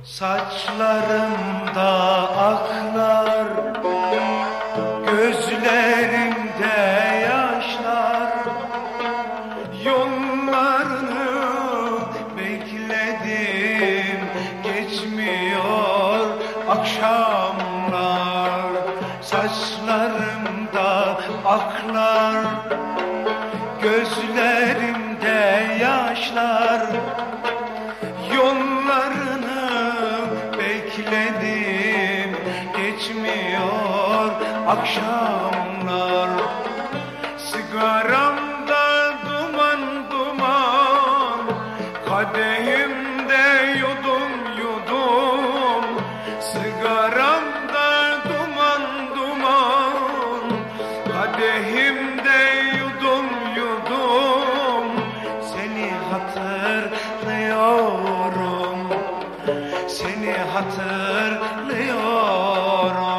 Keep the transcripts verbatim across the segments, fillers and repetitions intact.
Saçlarımda aklar, gözlerimde yaşlar. Yollarını bekledim, geçmiyor akşamlar. Saçlarımda aklar, gözlerimde yaşlar. Yollarını bekledim, geçmiyor akşamlar. Sigaramda duman duman, kadehimde yudum yudum. Sigaramda duman duman, kadehimde yudum yudum. Seni hatırlıyorum, seni hatırlıyorum.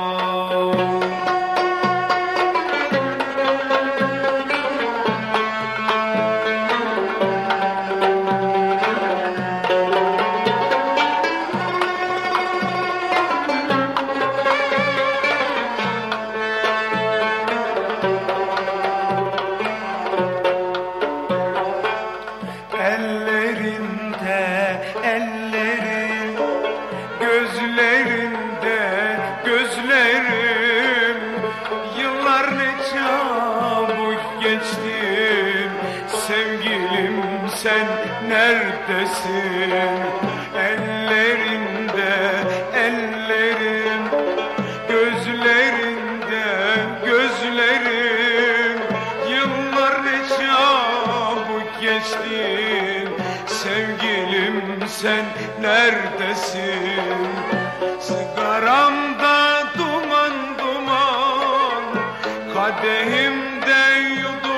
Ellerinde ellerim, gözlerinde gözlerim. Yıllar ne çabuk geçti, sevgilim sen neredesin? Ellerinde ellerim, gözlerinde gözlerim. Yıllar ne çabuk geçti, sevgilim sen neredesin? Sigaramda duman duman, kadehimde yudum